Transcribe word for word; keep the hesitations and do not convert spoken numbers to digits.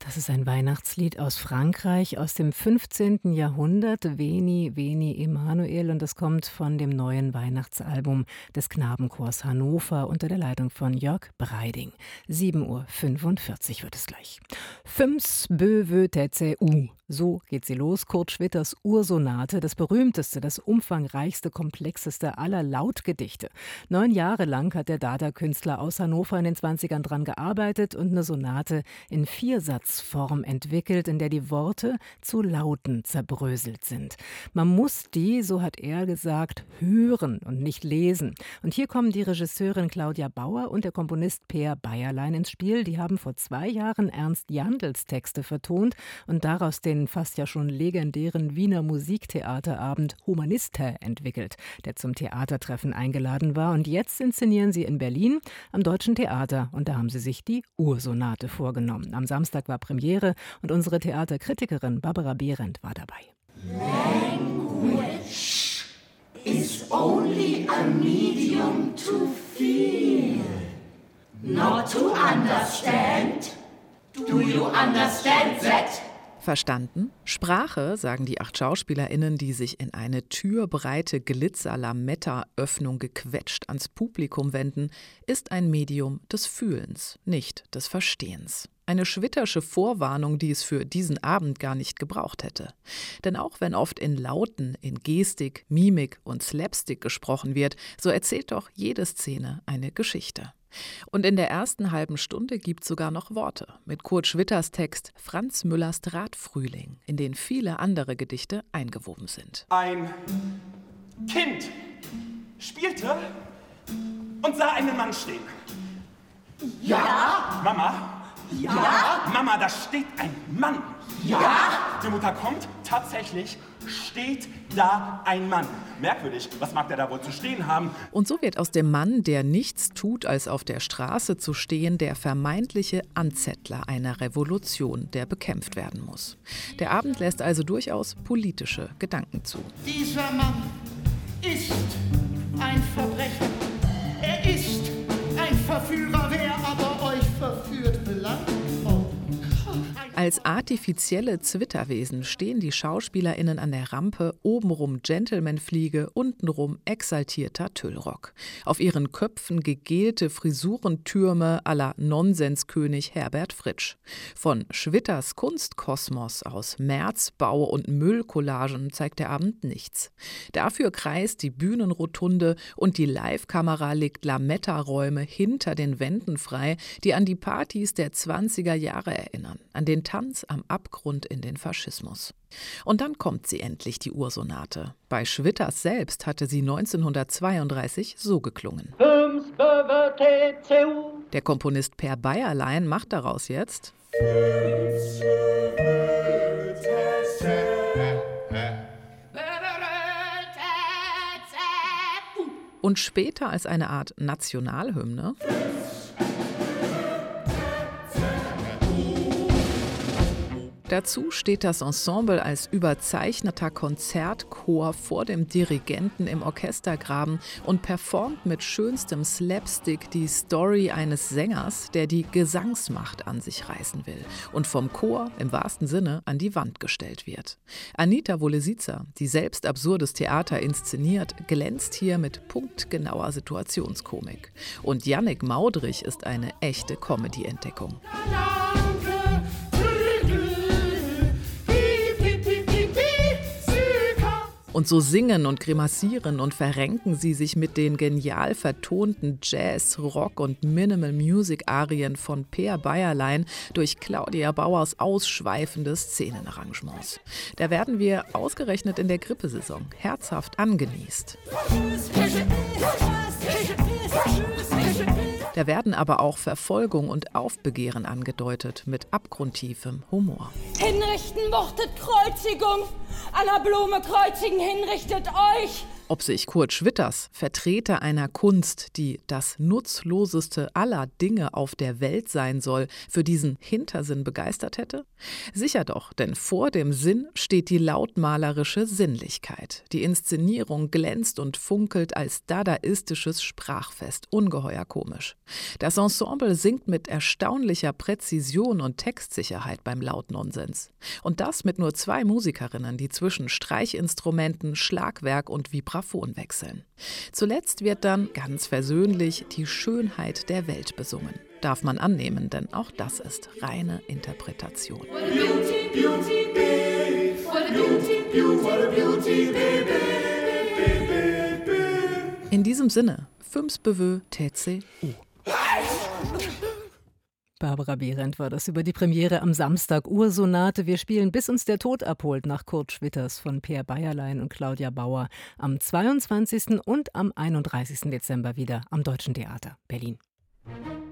Das ist ein Weihnachtslied aus Frankreich aus dem fünfzehnten Jahrhundert, Veni, Veni Emmanuel, und das kommt von dem neuen Weihnachtsalbum des Knabenchors Hannover unter der Leitung von Jörg Breiding. sieben Uhr fünfundvierzig wird es gleich. Füms böwe tätze u. So geht sie los, Kurt Schwitters Ursonate, das berühmteste, das umfangreichste, komplexeste aller Lautgedichte. Neun Jahre lang hat der Dada-Künstler aus Hannover in den zwanzigern dran gearbeitet und eine Sonate in Viersatzform entwickelt, in der die Worte zu Lauten zerbröselt sind. Man muss die, so hat er gesagt, hören und nicht lesen. Und hier kommen die Regisseurin Claudia Bauer und der Komponist Peer Beierlein ins Spiel. Die haben vor zwei Jahren Ernst Jandls Texte vertont und daraus den fast ja schon legendären Wiener Musiktheaterabend Humaniste entwickelt, der zum Theatertreffen eingeladen war. Und jetzt inszenieren sie in Berlin am Deutschen Theater. Und da haben sie sich die Ursonate vorgenommen. Am Samstag war Premiere und unsere Theaterkritikerin Barbara Behrendt war dabei. Language is only a medium to feel, not to understand. Do you understand that? Verstanden? Sprache, sagen die acht SchauspielerInnen, die sich in eine türbreite Glitzer-Lametta-Öffnung gequetscht ans Publikum wenden, ist ein Medium des Fühlens, nicht des Verstehens. Eine schwittersche Vorwarnung, die es für diesen Abend gar nicht gebraucht hätte. Denn auch wenn oft in Lauten, in Gestik, Mimik und Slapstick gesprochen wird, so erzählt doch jede Szene eine Geschichte. Und in der ersten halben Stunde gibt es sogar noch Worte mit Kurt Schwitters Text Franz Müllers Drahtfrühling, in den viele andere Gedichte eingewoben sind. Ein Kind spielte und sah einen Mann stehen. Ja? Mama? Ja? Mama, da steht ein Mann. Ja? Die Mutter kommt, tatsächlich steht da ein Mann. Merkwürdig, was mag der da wohl zu stehen haben? Und so wird aus dem Mann, der nichts tut, als auf der Straße zu stehen, der vermeintliche Anzettler einer Revolution, der bekämpft werden muss. Der Abend lässt also durchaus politische Gedanken zu. Dieser Mann ist ein Verbrecher. Er ist ein Verführer. Wer aber euch verführt, belangt oh. Als artifizielle Zwitterwesen stehen die SchauspielerInnen an der Rampe, obenrum Gentlemanfliege, untenrum exaltierter Tüllrock. Auf ihren Köpfen gegelte Frisurentürme à la Nonsenskönig Herbert Fritsch. Von Schwitters Kunstkosmos aus Märzbau und Müllcollagen zeigt der Abend nichts. Dafür kreist die Bühnenrotunde und die Live-Kamera legt Lametta-Räume hinter den Wänden frei, die an die Partys der zwanziger Jahre erinnern, an den Tanz am Abgrund in den Faschismus. Und dann kommt sie endlich, die Ursonate. Bei Schwitters selbst hatte sie neunzehnhundertzweiunddreißig so geklungen. Der Komponist Peer Beierlein macht daraus jetzt und später als eine Art Nationalhymne dazu steht das Ensemble als überzeichneter Konzertchor vor dem Dirigenten im Orchestergraben und performt mit schönstem Slapstick die Story eines Sängers, der die Gesangsmacht an sich reißen will und vom Chor im wahrsten Sinne an die Wand gestellt wird. Anita Wolesica, die selbst absurdes Theater inszeniert, glänzt hier mit punktgenauer Situationskomik. Und Yannick Maudrich ist eine echte Comedy-Entdeckung. Und so singen und grimassieren und verrenken sie sich mit den genial vertonten Jazz-, Rock- und Minimal-Music-Arien von Peer Beierlein durch Claudia Bauers ausschweifende Szenenarrangements. Da werden wir ausgerechnet in der Grippesaison herzhaft angenießt. Da werden aber auch Verfolgung und Aufbegehren angedeutet mit abgrundtiefem Humor. Hinrichten wortet Kreuzigung, aller Blume kreuzigen hinrichtet euch. Ob sich Kurt Schwitters, Vertreter einer Kunst, die das nutzloseste aller Dinge auf der Welt sein soll, für diesen Hintersinn begeistert hätte? Sicher doch, denn vor dem Sinn steht die lautmalerische Sinnlichkeit. Die Inszenierung glänzt und funkelt als dadaistisches Sprachfest, ungeheuer komisch. Das Ensemble singt mit erstaunlicher Präzision und Textsicherheit beim Lautnonsens. Und das mit nur zwei Musikerinnen, die zwischen Streichinstrumenten, Schlagwerk und Vibraphon wechseln. Zuletzt wird dann ganz versöhnlich die Schönheit der Welt besungen. Darf man annehmen, denn auch das ist reine Interpretation. In diesem Sinne, Füms Bevö T C U. Barbara Behrendt war das über die Premiere am Samstag. Ursonate. Wir spielen Bis uns der Tod abholt nach Kurt Schwitters von Peer Bayerlein und Claudia Bauer am zweiundzwanzigsten und am einunddreißigsten Dezember wieder am Deutschen Theater Berlin.